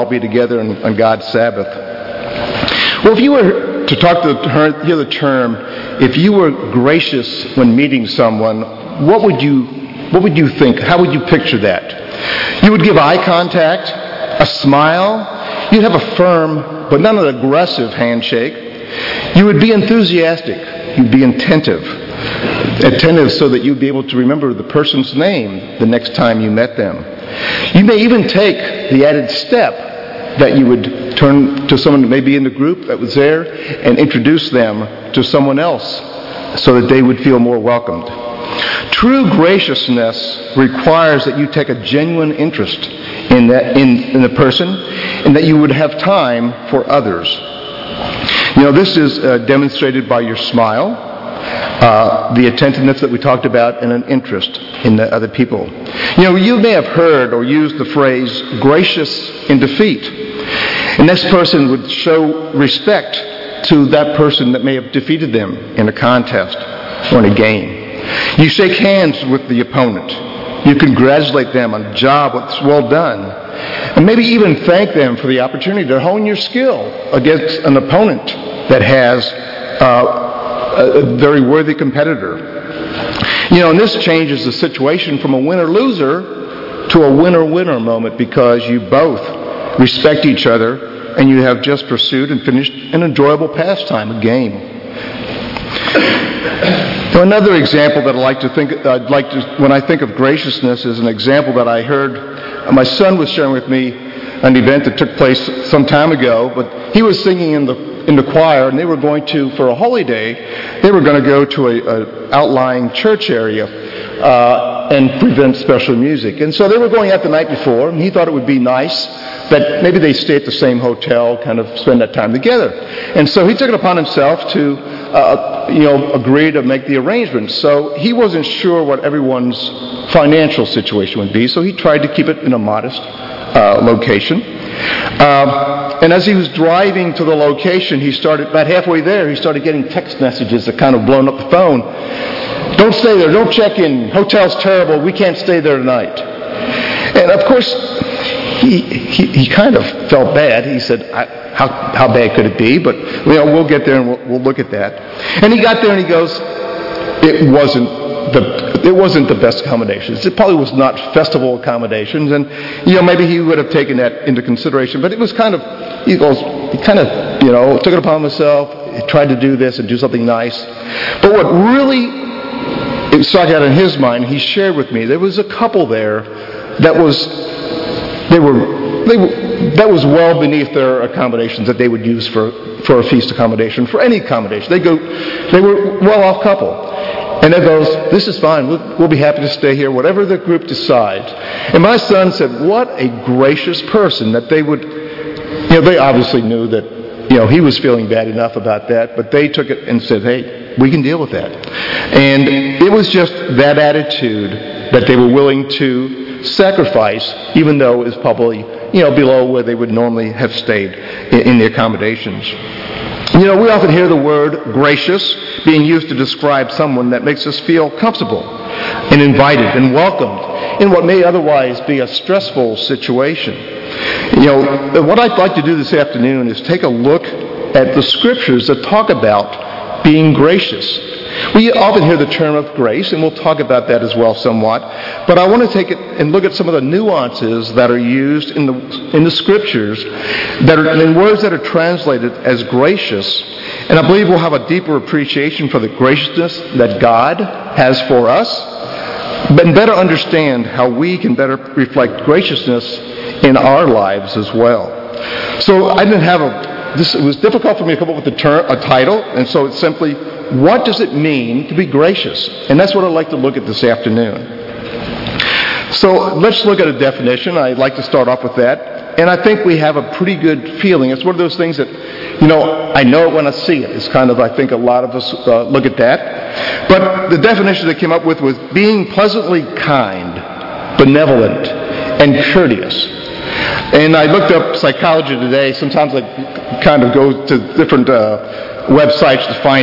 all be together on God's Sabbath. Well, if you were to hear the term, if you were gracious when meeting someone, what would you think? How would you picture that? You would give eye contact, a smile. You'd have a firm but not an aggressive handshake. You would be enthusiastic. You'd be attentive so that you'd be able to remember the person's name the next time you met them. You may even take the added step that you would turn to someone that may be in the group that was there and introduce them to someone else so that they would feel more welcomed. True graciousness requires that you take a genuine interest in the person and that you would have time for others. This is demonstrated by your smile, the attentiveness that we talked about, and an interest in the other people. You may have heard or used the phrase gracious in defeat. And this person would show respect to that person that may have defeated them in a contest or in a game. You shake hands with the opponent. You congratulate them on a job that's well done. And maybe even thank them for the opportunity to hone your skill against an opponent that has a very worthy competitor. And this changes the situation from a winner-loser to a winner-winner moment because you both respect each other and you have just pursued and finished an enjoyable pastime, a game. Another example that when I think of graciousness is an example that I heard my son was sharing with me an event that took place some time ago, but he was singing in the choir, and they were going to, for a holy day, they were going to go to a outlying church area and present special music. And so they were going out the night before, and he thought it would be nice that maybe they stay at the same hotel, kind of spend that time together. And so he took it upon himself to agree to make the arrangements. So he wasn't sure what everyone's financial situation would be, so he tried to keep it in a modest location. And as he was driving to the location, about halfway there, he started getting text messages that kind of blown up the phone. Don't stay there, don't check in, hotel's terrible, we can't stay there tonight. And of course, he kind of felt bad. He said, how bad could it be? But we'll get there and we'll look at that. And he got there and he goes, it wasn't the best accommodations. It probably was not festival accommodations, and maybe he would have taken that into consideration. But it was kind of took it upon himself. He tried to do this and do something nice. But what really it stuck out in his mind, he shared with me, there was a couple there that was well beneath their accommodations that they would use for a feast accommodation, for any accommodation. They were well-off couple. And it goes, this is fine, we'll be happy to stay here, whatever the group decides. And my son said, what a gracious person that they would, they obviously knew that, he was feeling bad enough about that, but they took it and said, hey, we can deal with that. And it was just that attitude that they were willing to sacrifice, even though it was probably, below where they would normally have stayed in the accommodations. We often hear the word gracious being used to describe someone that makes us feel comfortable and invited and welcomed in what may otherwise be a stressful situation. What I'd like to do this afternoon is take a look at the scriptures that talk about being gracious. We often hear the term of grace, and we'll talk about that as well somewhat. But I want to take it and look at some of the nuances that are used in the scriptures, that are in words that are translated as gracious. And I believe we'll have a deeper appreciation for the graciousness that God has for us, but better understand how we can better reflect graciousness in our lives as well. So I didn't have it was difficult for me to come up with a title, and so it's simply, what does it mean to be gracious? And that's what I'd like to look at this afternoon. So let's look at a definition. I'd like to start off with that. And I think we have a pretty good feeling. It's one of those things that, I know it when I see it. It's kind of, I think a lot of us look at that. But the definition they came up with was being pleasantly kind, benevolent, and courteous. And I looked up psychology today. Sometimes I kind of go to different websites to find it.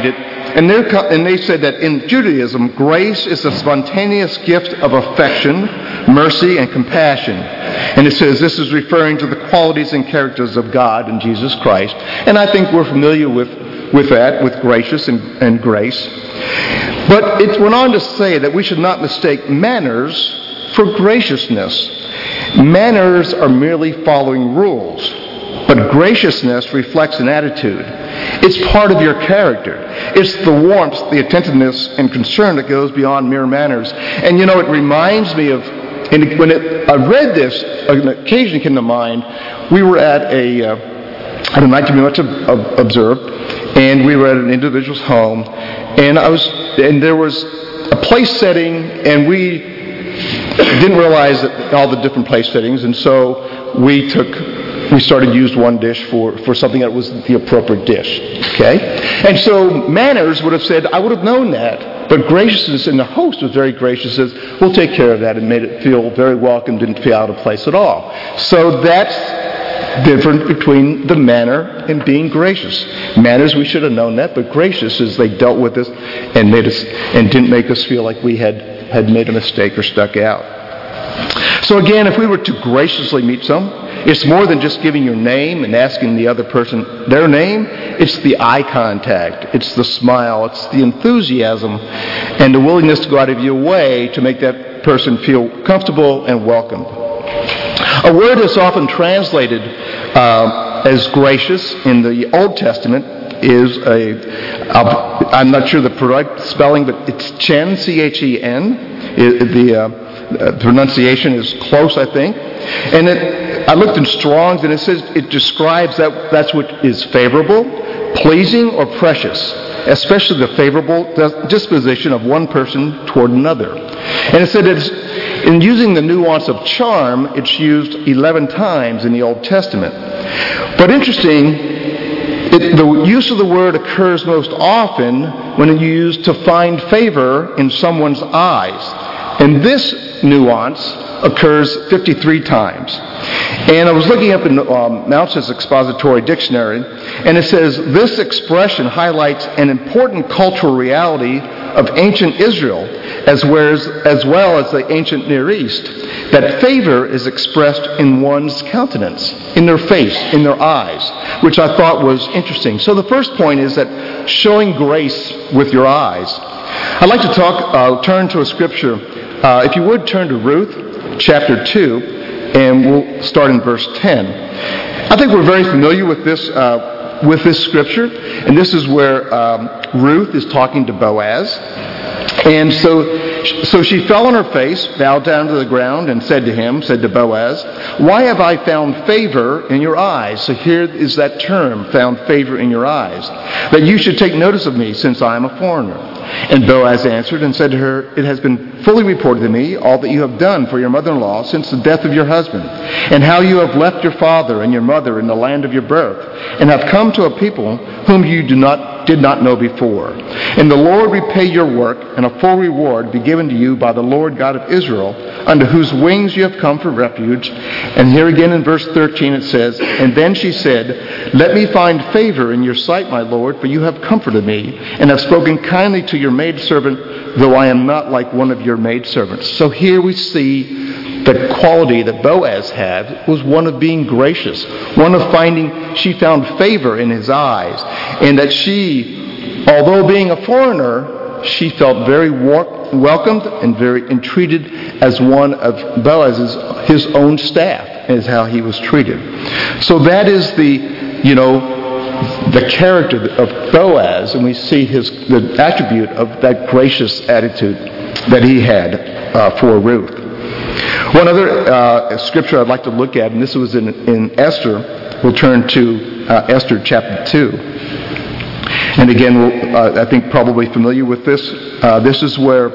And they said that in Judaism, grace is a spontaneous gift of affection, mercy, and compassion. And it says this is referring to the qualities and characters of God and Jesus Christ. And I think we're familiar with that, with gracious and grace. But it went on to say that we should not mistake manners for graciousness. Manners are merely following rules, but graciousness reflects an attitude. It's part of your character. It's the warmth, the attentiveness, and concern that goes beyond mere manners. And it reminds me of, I read this, an occasion came to mind. We were at a night to be much observed, and we were at an individual's home, and there was a place setting, and we didn't realize that all the different place settings, and so we started to use one dish for something that was the appropriate dish. Okay? And so manners would have said, I would have known that, but graciousness, and the host was very gracious, says, we'll take care of that, and made it feel very welcome, didn't feel out of place at all. So that's different between the manner and being gracious. Manners, we should have known that, but gracious is they dealt with us and didn't make us feel like we had made a mistake or stuck out. So again, if we were to graciously meet someone, it's more than just giving your name and asking the other person their name. It's the eye contact. It's the smile. It's the enthusiasm and the willingness to go out of your way to make that person feel comfortable and welcomed. A word that's often translated as gracious in the Old Testament is I'm not sure the correct spelling, but it's Chen, C-H-E-N. The pronunciation is close, I think. And I looked in Strong's, and it says it describes that's what is favorable, pleasing, or precious, especially the favorable disposition of one person toward another. And it said in using the nuance of charm, it's used 11 times in the Old Testament. But interesting, the use of the word occurs most often when it's used to find favor in someone's eyes. And this nuance occurs 53 times. And I was looking up in Mouse's Expository Dictionary, and it says this expression highlights an important cultural reality of ancient Israel, as well as the ancient Near East, that favor is expressed in one's countenance, in their face, in their eyes, which I thought was interesting. So the first point is that showing grace with your eyes. I'd like to turn to a scripture. If you would turn to Ruth, chapter 2, and we'll start in verse 10. I think we're very familiar with this scripture, and this is where Ruth is talking to Boaz. And so she fell on her face, bowed down to the ground, and said to Boaz, "Why have I found favor in your eyes?" So here is that term, found favor in your eyes, "that you should take notice of me, since I am a foreigner." And Boaz answered and said to her, "It has been fully reported to me all that you have done for your mother-in-law since the death of your husband, and how you have left your father and your mother in the land of your birth, and have come to a people whom you did not know before. And the Lord repay your work, and a full reward be given to you by the Lord God of Israel, under whose wings you have come for refuge." And here again in verse 13 it says, "And then she said, 'Let me find favor in your sight, my Lord, for you have comforted me, and have spoken kindly to your maidservant, though I am not like one of your maidservants.'" So here we see the quality that Boaz had was one of being gracious, one of she found favor in his eyes, and that she, although being a foreigner, she felt very welcomed and very entreated as one of his own staff, is how he was treated. So that is the character of Boaz, and we see the attribute of that gracious attitude that he had for Ruth. One other scripture I'd like to look at, and this was in Esther. We'll turn to Esther chapter 2. And again, I think probably familiar with this. This is where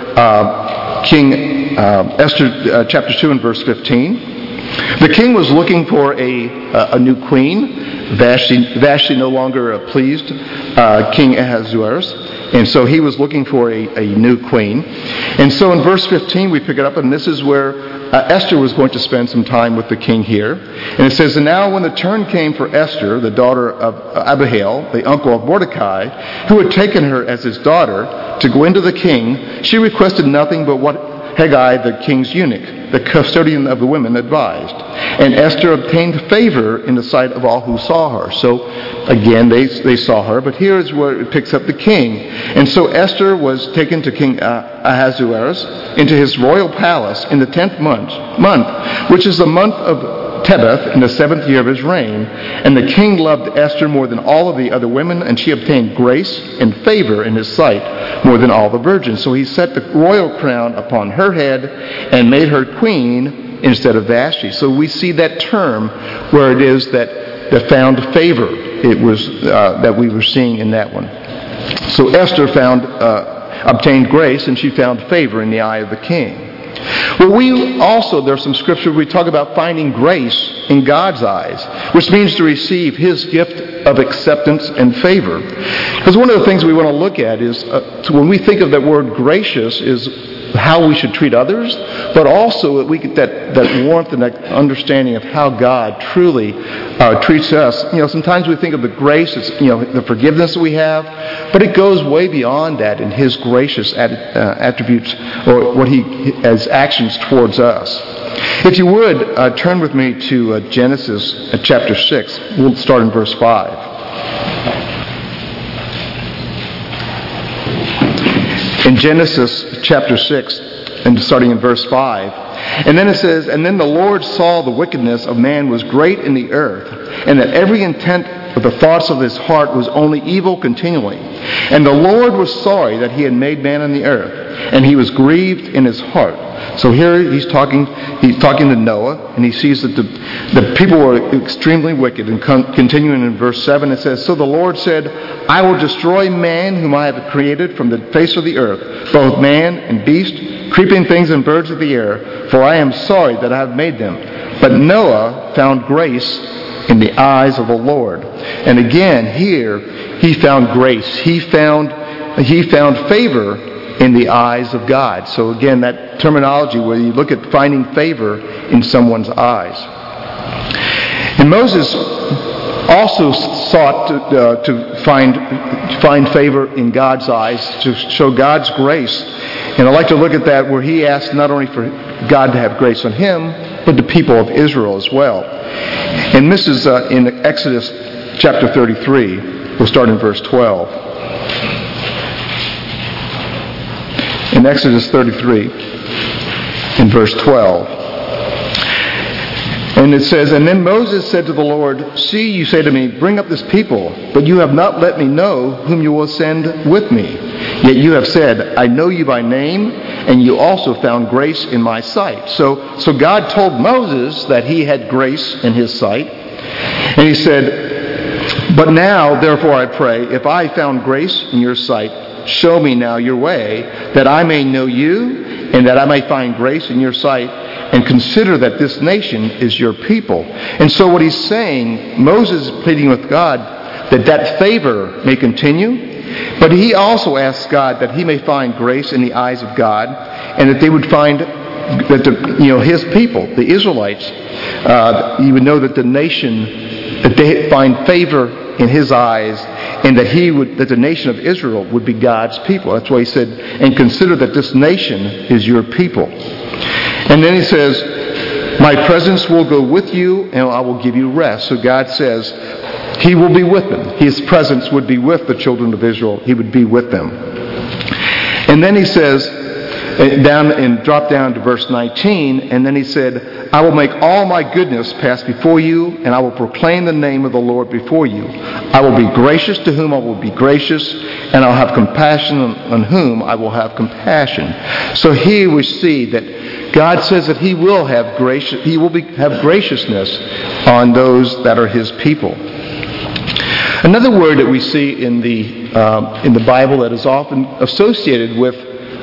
King Esther chapter 2 and verse 15. The king was looking for a new queen. Vashti no longer pleased King Ahasuerus. And so he was looking for a new queen. And so in verse 15 we pick it up, and this is where Esther was going to spend some time with the king here. And it says, "And now when the turn came for Esther, the daughter of Abihail, the uncle of Mordecai, who had taken her as his daughter, to go into the king, she requested nothing but what Hegai, the king's eunuch, the custodian of the women, advised. And Esther obtained favor in the sight of all who saw her." So again, they saw her, but here is where it picks up the king. "And so Esther was taken to King Ahasuerus into his royal palace in the 10th month, which is the month of Tebeth, in the 7th year of his reign. And the king loved Esther more than all of the other women, and she obtained grace and favor in his sight more than all the virgins. So he set the royal crown upon her head and made her queen instead of Vashti." So we see that term where it is that found favor. It was that we were seeing in that one. So Esther obtained grace, and she found favor in the eye of the king. Well, there's some scripture we talk about finding grace in God's eyes, which means to receive his gift of acceptance and favor. Because one of the things we want to look at is, when we think of that word gracious, is how we should treat others, but also that we get that warmth and that understanding of how God truly treats us. Sometimes we think of the grace as, the forgiveness that we have, but it goes way beyond that in his gracious attributes, or what his actions towards us. If you would, turn with me to Genesis chapter 6. We'll start in verse 5. In Genesis chapter 6, and starting in verse 5, and then it says, "And then the Lord saw the wickedness of man was great in the earth, and that every intent of the thoughts of his heart was only evil continually. And the Lord was sorry that he had made man on the earth, and he was grieved in his heart." So here he's talking to Noah, and he sees that the people were extremely wicked. And continuing in verse 7, it says, "So the Lord said, I will destroy man whom I have created from the face of the earth, both man and beast, creeping things and birds of the air, for I am sorry that I have made them. But Noah found grace in the eyes of the Lord." And again, here, he found grace. He found favor in the eyes of God. So again, that terminology where you look at finding favor in someone's eyes. And Moses also sought to find favor in God's eyes, to show God's grace. And I'd like to look at that where he asked not only for God to have grace on him, but the people of Israel as well. And this is in Exodus chapter 33. We'll start in verse 12. In Exodus 33, in verse 12. And it says, "And then Moses said to the Lord, See, you say to me, bring up this people, but you have not let me know whom you will send with me. Yet you have said, I know you by name, and you also found grace in my sight." So God told Moses that he had grace in his sight. And he said, "But now, therefore I pray, if I found grace in your sight, show me now your way, that I may know you, and that I may find grace in your sight, and consider that this nation is your people." And so what he's saying, Moses is pleading with God that favor may continue, but he also asks God that he may find grace in the eyes of God, and that they would find that his people, the Israelites, he would know that the nation, that they find favor in his eyes, and that the nation of Israel would be God's people. That's why he said, "And consider that this nation is your people." And then he says, "My presence will go with you, and I will give you rest." So God says he will be with them. His presence would be with the children of Israel. He would be with them. And then he says, drop down to verse 19, and then he said, "I will make all my goodness pass before you, and I will proclaim the name of the Lord before you. I will be gracious to whom I will be gracious, and I'll have compassion on whom I will have compassion." So here we see that God says that he will have have graciousness on those that are his people. Another word that we see in the Bible that is often associated with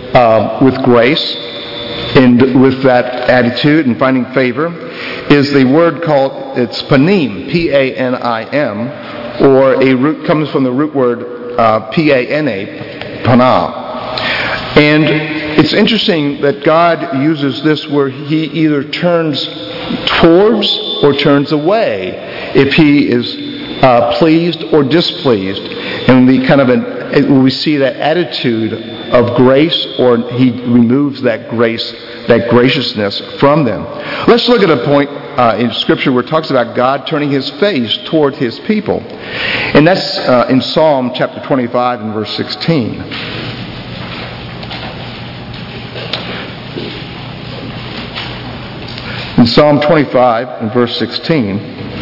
grace and with that attitude and finding favor is the word it's panim, P-A-N-I-M, or comes from the root word P-A-N-A, panah. And it's interesting that God uses this where he either turns towards or turns away if he is pleased or displeased. And we see that attitude of grace, or he removes that grace, that graciousness from them. Let's look at a point in Scripture where it talks about God turning his face toward his people. And that's in Psalm chapter 25 and verse 16. In Psalm 25 and verse 16,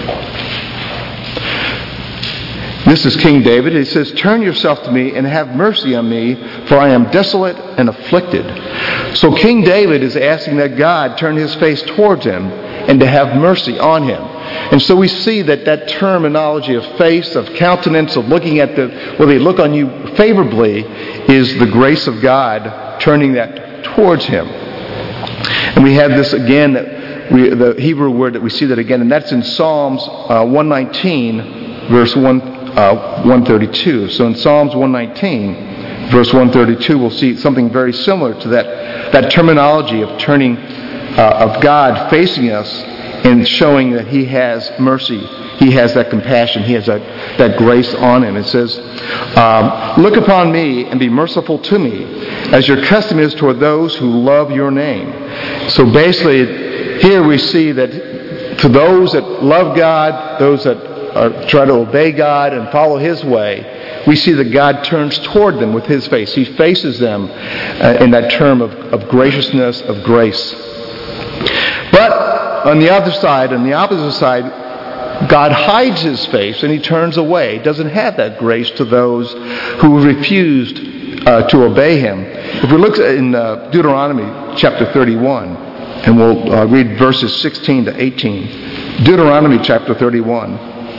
this is King David. He says, "Turn yourself to me and have mercy on me, for I am desolate and afflicted." So King David is asking that God turn his face towards him and to have mercy on him. And so we see that terminology of face, of countenance, of looking at whether they look on you favorably, is the grace of God turning that towards him. And we have this again, the Hebrew word that we see that again, and that's in Psalms 119, verse 132. So in Psalms 119, verse 132, we'll see something very similar to that terminology of turning, of God facing us and showing that he has mercy. He has that compassion. He has that grace on him. It says, "Look upon me and be merciful to me, as your custom is toward those who love your name." So basically, here we see that to those that love God, those that try to obey God and follow his way, we see that God turns toward them with his face. He faces them in that term of graciousness, of grace. But on the other side, on the opposite side, God hides his face and he turns away. He doesn't have that grace to those who refused to obey him. If we look in Deuteronomy chapter 31, and we'll read verses 16 to 18. Deuteronomy chapter 31,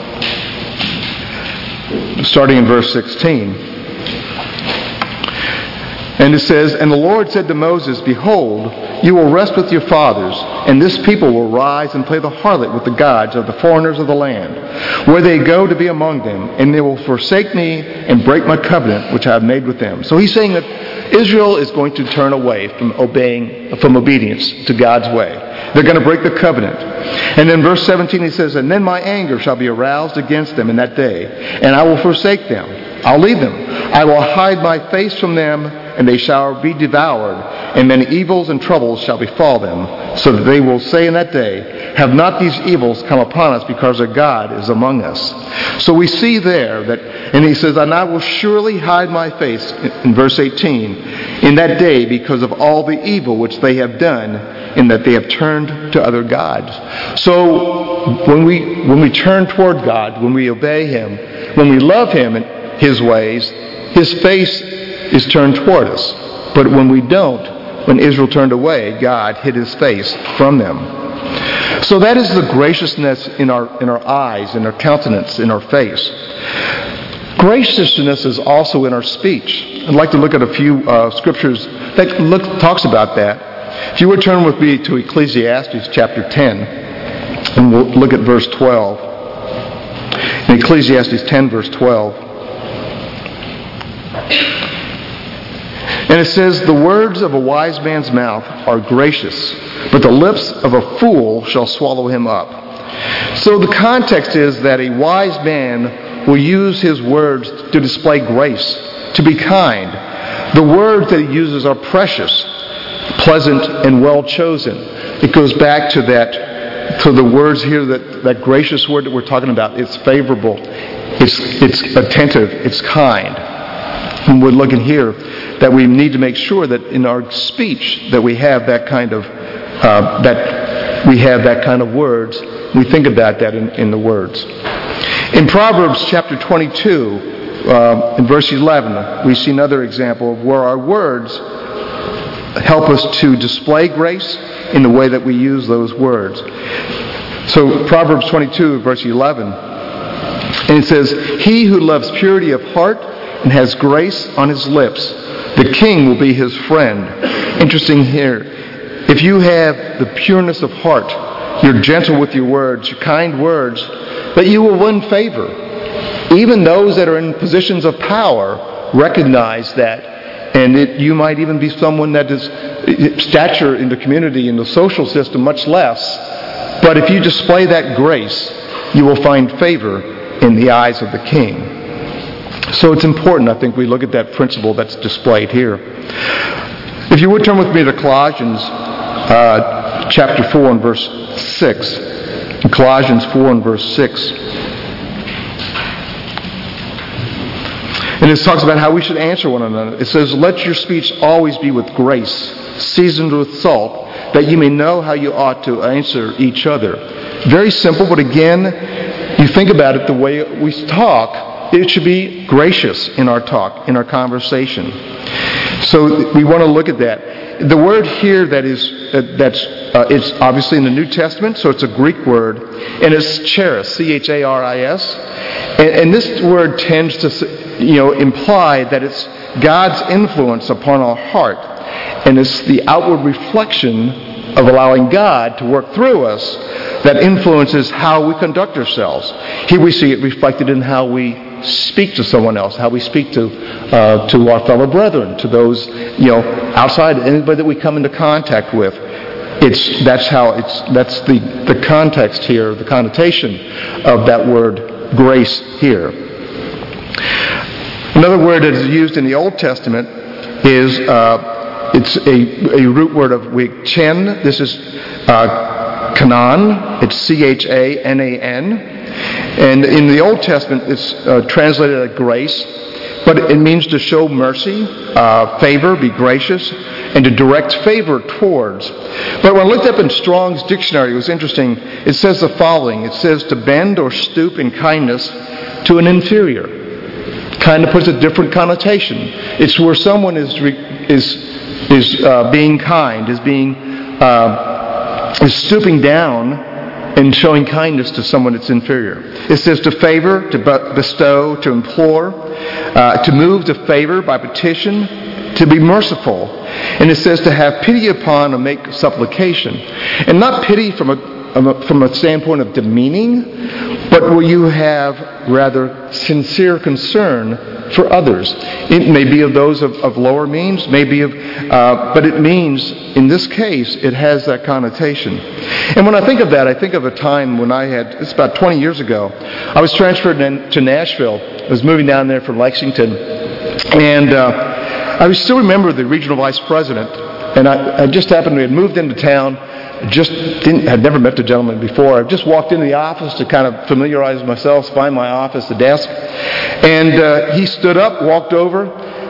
starting in verse 16. And it says, "And the Lord said to Moses, Behold, you will rest with your fathers, and this people will rise and play the harlot with the gods of the foreigners of the land, where they go to be among them, and they will forsake me and break my covenant which I have made with them." So he's saying that Israel is going to turn away from obedience to God's way. They're going to break the covenant. And then verse 17 he says, "And then my anger shall be aroused against them in that day, and I will forsake them. I'll leave them. I will hide my face from them, and they shall be devoured, and many evils and troubles shall befall them, so that they will say in that day, Have not these evils come upon us because our God is among us?" So we see there that, and he says, "And I will surely hide my face," in verse 18, "in that day because of all the evil which they have done, in that they have turned to other gods." So when we turn toward God, when we obey him, when we love him and his ways, his face is turned toward us. But when we don't, when Israel turned away, God hid his face from them. So that is the graciousness in our eyes, in our countenance, in our face. Graciousness is also in our speech. I'd like to look at a few scriptures that talks about that. If you would turn with me to Ecclesiastes chapter 10, and we'll look at verse 12. In Ecclesiastes 10, verse 12. And it says, "The words of a wise man's mouth are gracious, but the lips of a fool shall swallow him up." So the context is that a wise man will use his words to display grace, to be kind. The words that he uses are precious, pleasant, and well chosen. It goes back to the words here, that gracious word that we're talking about. It's favorable, it's attentive, it's kind. And we're looking here that we need to make sure that in our speech that we have that kind of words. We think about that in the words. In Proverbs chapter 22, in verse 11, we see another example of where our words help us to display grace in the way that we use those words. So Proverbs 22, verse 11, and it says, "He who loves purity of heart and has grace on his lips, the king will be his friend." Interesting here. If you have the pureness of heart, you're gentle with your words, your kind words, that you will win favor. Even those that are in positions of power recognize that. And you might even be someone that is stature in the community, in the social system, much less. But if you display that grace, you will find favor in the eyes of the King. So it's important, I think, we look at that principle that's displayed here. If you would turn with me to Colossians chapter 4 and verse 6. Colossians 4 and verse 6. And it talks about how we should answer one another. It says, "Let your speech always be with grace, seasoned with salt, that you may know how you ought to answer each other." Very simple, but again, you think about it, the way we talk, it should be gracious in our talk, in our conversation. So we want to look at that. The word here it's obviously in the New Testament, so it's a Greek word, and it's charis, C-H-A-R-I-S. And this word tends to imply that it's God's influence upon our heart, and it's the outward reflection of allowing God to work through us that influences how we conduct ourselves. Here we see it reflected in how we speak to someone else, how we speak to our fellow brethren, to those outside, anybody that we come into contact with. That's the context here, the connotation of that word grace here. Another word that is used in the Old Testament is it's a root word of chen. This is Canaan. It's C-H-A-N-A-N. And in the Old Testament, it's translated as grace, but it means to show mercy, favor, be gracious, and to direct favor towards. But when I looked up in Strong's dictionary, it was interesting. It says the following. It says to bend or stoop in kindness to an inferior. Kind of puts a different connotation. It's where someone is being kind, is stooping down and showing kindness to someone that's inferior. It says to favor, to bestow, to implore, to move to favor by petition, to be merciful. And it says to have pity upon or make supplication. And not pity from a standpoint of demeaning, but where you have rather sincere concern for others. It may be of those of lower means, but it means, in this case, it has that connotation. And when I think of that, I think of a time when it's about 20 years ago, I was transferred to Nashville. I was moving down there from Lexington, and I still remember the regional vice president, and I just happened to have moved into town. Had never met the gentleman before. I just walked into the office to kind of familiarize myself, find my office, the desk. And he stood up, walked over.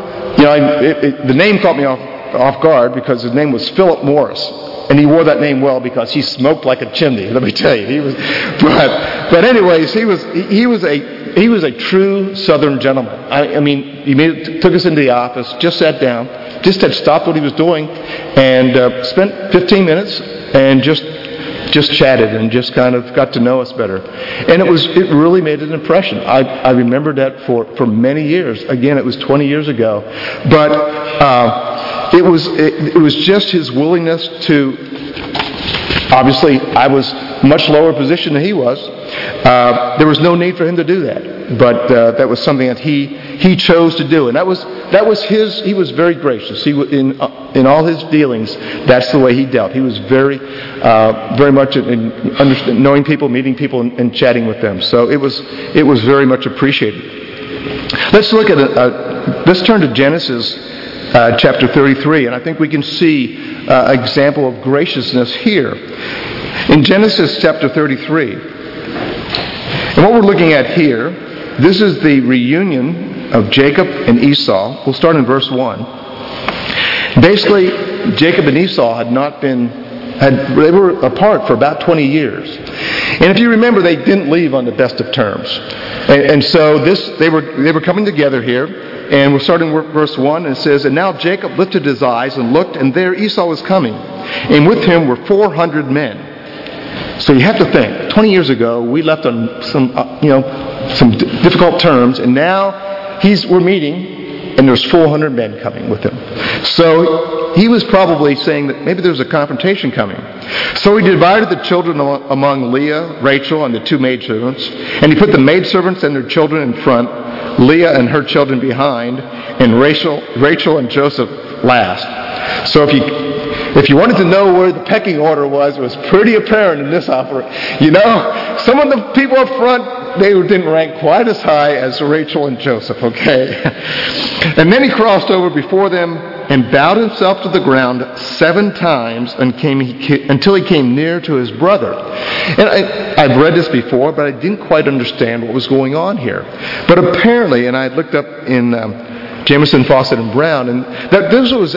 The name caught me off guard because his name was Philip Morris. And he wore that name well because he smoked like a chimney, let me tell you. But anyways, he was a true Southern gentleman. He took us into the office, just sat down, just had stopped what he was doing, and spent 15 minutes and just chatted and just kind of got to know us better. And it really made an impression. I remembered that for many years. Again, it was 20 years ago. But it was just his willingness to. Obviously, I was much lower position than he was. There was no need for him to do that, but that was something that he chose to do, and that was his. He was very gracious. He in all his dealings, that's the way he dealt. He was very much in knowing people, meeting people, and chatting with them. So it was very much appreciated. Let's look at let's turn to Genesis chapter 33, and I think we can see an example of graciousness here. In Genesis chapter 33, and what we're looking at here, this is the reunion of Jacob and Esau. We'll start in verse 1. Basically, Jacob and Esau they were apart for about 20 years. And if you remember, they didn't leave on the best of terms. And so they were coming together here. And we're starting with verse 1, and it says, "And now Jacob lifted his eyes and looked, and there Esau was coming. And with him were 400 men." So you have to think, 20 years ago, we left on some difficult terms, and now we're meeting, and there's 400 men coming with him. So he was probably saying that maybe there's a confrontation coming. So he divided the children among Leah, Rachel, and the two maidservants, and he put the maidservants and their children in front, Leah and her children behind, and Rachel and Joseph last. So if you wanted to know where the pecking order was, it was pretty apparent in this opera. Some of the people up front, they didn't rank quite as high as Rachel and Joseph, okay? And then he crossed over before them and bowed himself to the ground 7 times until he came near to his brother. And I've read this before, but I didn't quite understand what was going on here. But apparently, and I looked up in Jameson, Fawcett, and Brown, and that this was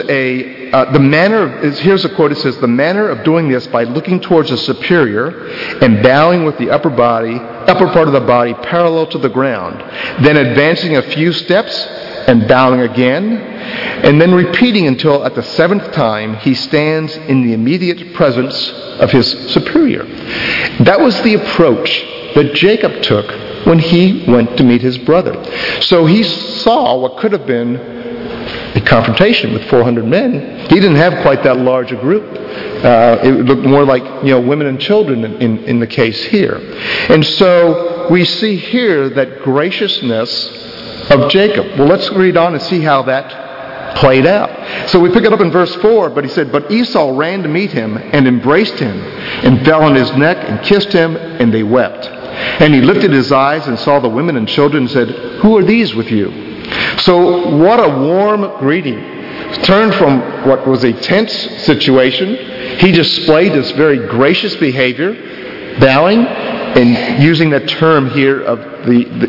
here's a quote, it says, the manner of doing this by looking towards a superior and bowing with the upper part of the body parallel to the ground, then advancing a few steps and bowing again, and then repeating until at the 7th time he stands in the immediate presence of his superior. That was the approach that Jacob took when he went to meet his brother. So he saw what could have been a confrontation with 400 men. He didn't have quite that large a group. It looked more like women and children in the case here. And so we see here that graciousness of Jacob. Well, let's read on and see how that played out. So we pick it up in verse 4, but he said, but Esau ran to meet him and embraced him and fell on his neck and kissed him, and they wept. And he lifted his eyes and saw the women and children and said, who are these with you? So what a warm greeting. Turned from what was a tense situation, he displayed this very gracious behavior, bowing and using that term here of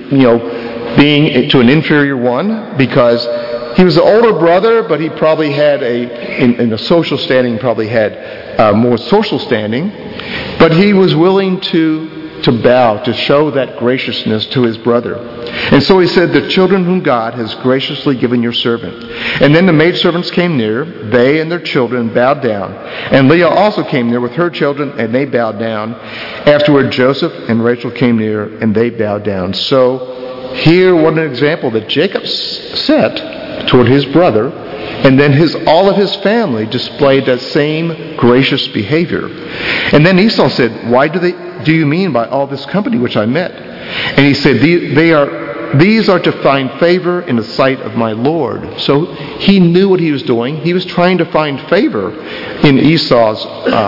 being to an inferior one, because he was the older brother, but he probably had in the social standing, probably had more social standing, but he was willing to bow, to show that graciousness to his brother. And so he said, the children whom God has graciously given your servant. And then the maidservants came near, they and their children bowed down. And Leah also came near with her children, and they bowed down. Afterward, Joseph and Rachel came near, and they bowed down. So here, what an example that Jacob set toward his brother, and then all of his family displayed that same gracious behavior. And then Esau said, why do you mean by all this company which I met? And he said, these are to find favor in the sight of my Lord. So he knew what he was doing. He was trying to find favor in Esau.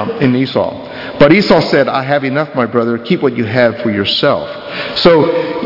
But Esau said, I have enough, my brother. Keep what you have for yourself. So,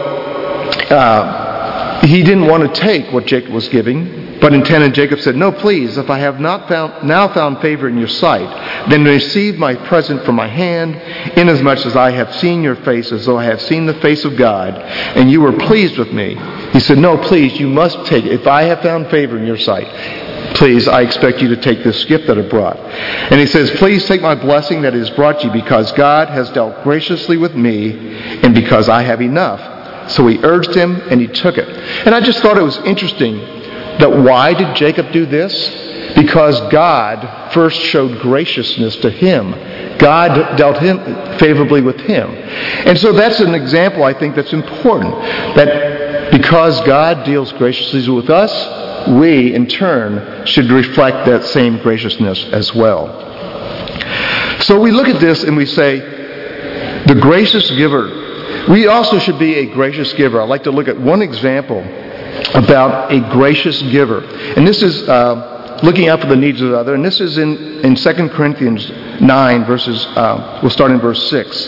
he didn't want to take what Jacob was giving. But in 10, and Jacob said, no, please, if I have not found favor in your sight, then receive my present from my hand, inasmuch as I have seen your face as though I have seen the face of God, and you were pleased with me. He said, no, please, you must take it. If I have found favor in your sight, please, I expect you to take this gift that I brought. And he says, please take my blessing that is brought you, because God has dealt graciously with me, and because I have enough. So he urged him, and he took it. And I just thought it was interesting that why did Jacob do this? Because God first showed graciousness to him. God dealt him favorably with him. And so that's an example, I think, that's important. That because God deals graciously with us, we, in turn, should reflect that same graciousness as well. So we look at this and we say, the gracious giver. We also should be a gracious giver. I'd like to look at one example about a gracious giver. And this is looking out for the needs of the other. And this is in 2 Corinthians 9, verses, we'll start in verse 6.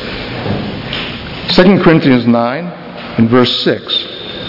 2 Corinthians 9 and verse 6.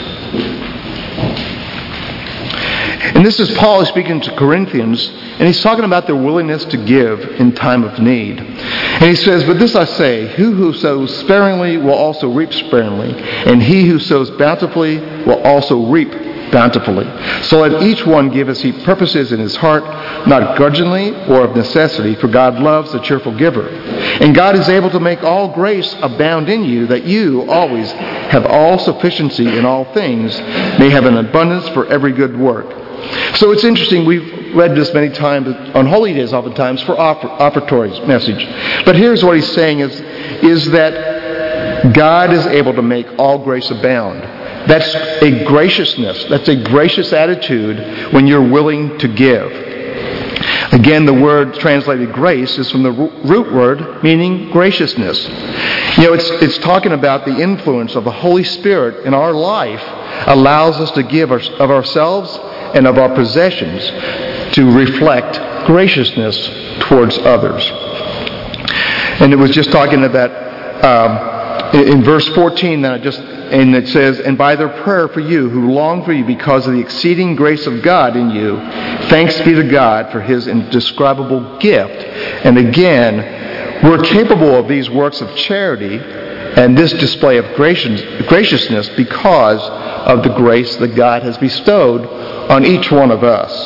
And this is Paul speaking to Corinthians, and he's talking about their willingness to give in time of need. And he says, but this I say, who sows sparingly will also reap sparingly, and he who sows bountifully will also reap bountifully. So let each one give as he purposes in his heart, not grudgingly or of necessity, for God loves a cheerful giver. And God is able to make all grace abound in you, that you always have all sufficiency in all things, may have an abundance for every good work. So it's interesting, we've read this many times on holy days, oftentimes for offertory message. But here's what he's saying is that God is able to make all grace abound. That's a graciousness. That's a gracious attitude when you're willing to give. Again, the word translated grace is from the root word meaning graciousness. It's talking about the influence of the Holy Spirit in our life allows us to give of ourselves and of our possessions to reflect graciousness towards others. And it was just talking about in verse 14 and it says, "And by their prayer for you, who long for you because of the exceeding grace of God in you, thanks be to God for His indescribable gift." And again, we're capable of these works of charity and this display of graciousness because of the grace that God has bestowed on each one of us.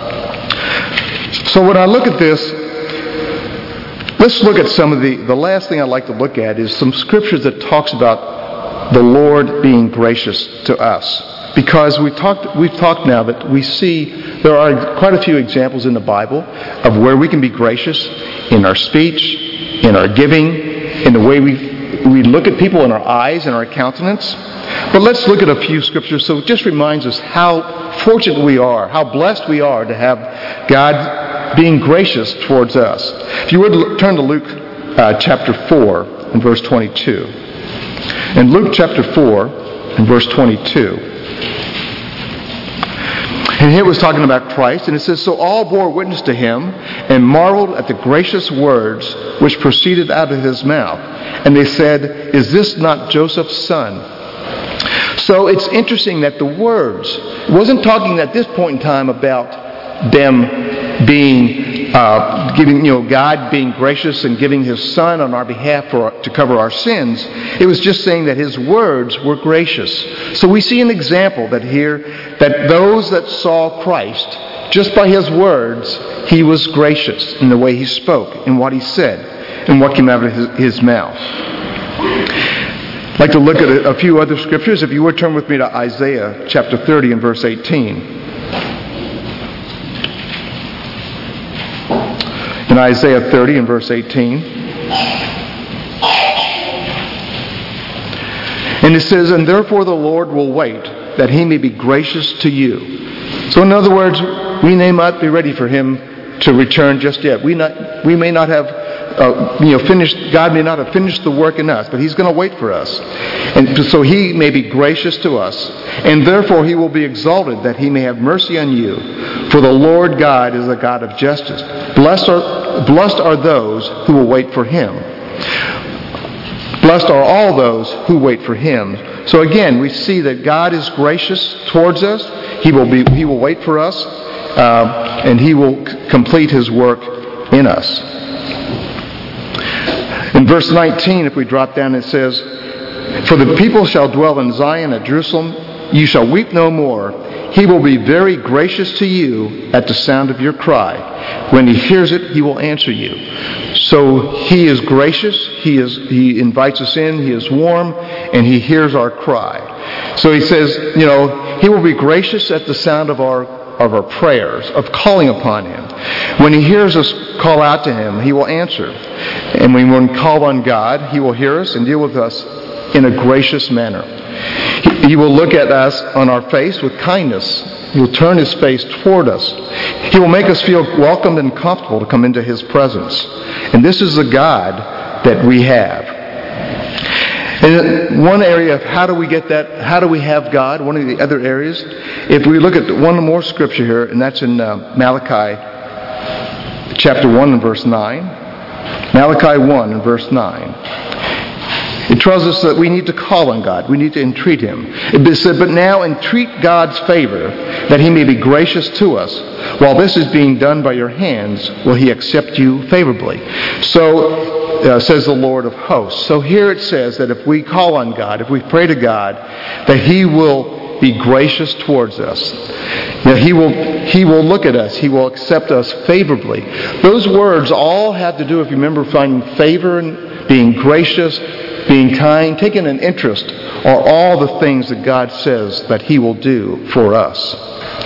So when I look at this, let's look at some of the last thing I'd like to look at is some scriptures that talks about the Lord being gracious to us. Because we've talked now that we see there are quite a few examples in the Bible of where we can be gracious in our speech, in our giving, in the way we look at people in our eyes and our countenance. But let's look at a few scriptures so it just reminds us how fortunate we are, how blessed we are to have God being gracious towards us. If you would turn to Luke chapter 4 and verse 22. In Luke chapter 4 and verse 22. And here it was talking about Christ, and it says, "So all bore witness to him, and marveled at the gracious words which proceeded out of his mouth. And they said, Is this not Joseph's son?" So it's interesting that the words, it wasn't talking at this point in time about them being God being gracious and giving His Son on our behalf to cover our sins. It was just saying that His words were gracious. So we see an example that those that saw Christ, just by His words, He was gracious in the way He spoke and what He said and what came out of His mouth. I'd like to look at a few other scriptures. If you would turn with me to Isaiah chapter 30 and verse 18. In Isaiah 30 and verse 18. And it says, "And therefore the Lord will wait, that He may be gracious to you." So in other words, we may not be ready for Him to return just yet. We may not have finished. God may not have finished the work in us, but He's going to wait for us, and so He may be gracious to us. And therefore He will be exalted, that He may have mercy on you. For the Lord God is a God of justice. Blessed are those who will wait for Him. Blessed are all those who wait for Him. So again, we see that God is gracious towards us. He will wait for us, and He will complete His work in us. In verse 19, if we drop down, it says, "For the people shall dwell in Zion at Jerusalem. You shall weep no more. He will be very gracious to you at the sound of your cry. When He hears it, He will answer you." So He is gracious. He invites us in. He is warm, and He hears our cry. So He says, He will be gracious at the sound of our prayers, of calling upon Him. When He hears us call out to Him, He will answer. And when we call on God, He will hear us and deal with us in a gracious manner. He will look at us on our face with kindness. He will turn His face toward us. He will make us feel welcomed and comfortable to come into His presence. And this is the God that we have. And one area of how do we get that, how do we have God, one of the other areas, if we look at one more scripture here, and that's in Malachi chapter 1 and verse 9. Malachi 1 and verse 9. It tells us that we need to call on God. We need to entreat Him. It said, "But now entreat God's favor, that He may be gracious to us. While this is being done by your hands, will He accept you favorably?" So, says the Lord of hosts. So here it says that if we call on God, if we pray to God, that He will be gracious towards us. That He will look at us. He will accept us favorably. Those words all have to do, if you remember, finding favor and being gracious, being kind, taking an interest, are all the things that God says that He will do for us.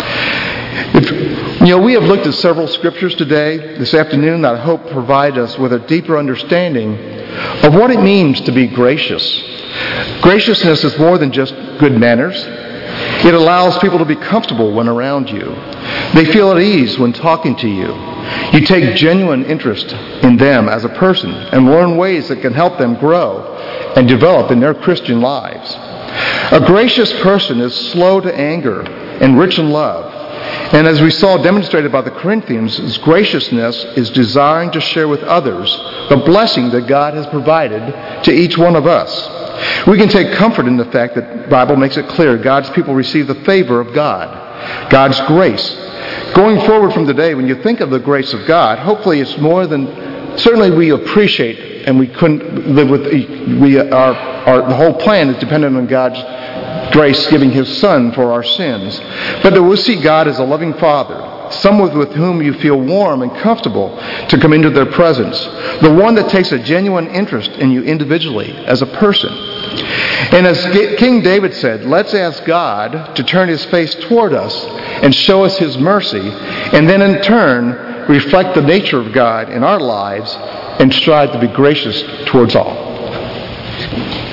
We have looked at several scriptures this afternoon, that I hope provide us with a deeper understanding of what it means to be gracious. Graciousness is more than just good manners. It allows people to be comfortable when around you. They feel at ease when talking to you. You take genuine interest in them as a person and learn ways that can help them grow and develop in their Christian lives. A gracious person is slow to anger and rich in love. And as we saw demonstrated by the Corinthians, his graciousness is desiring to share with others the blessing that God has provided to each one of us. We can take comfort in the fact that the Bible makes it clear God's people receive the favor of God, God's grace. Going forward from today, when you think of the grace of God, hopefully it's more than, certainly we appreciate, and we couldn't live with, the whole plan is dependent on God's grace giving His Son for our sins. But we'll see God as a loving Father, someone with whom you feel warm and comfortable to come into their presence, the one that takes a genuine interest in you individually as a person. And as King David said, let's ask God to turn His face toward us and show us His mercy, and then in turn reflect the nature of God in our lives and strive to be gracious towards all.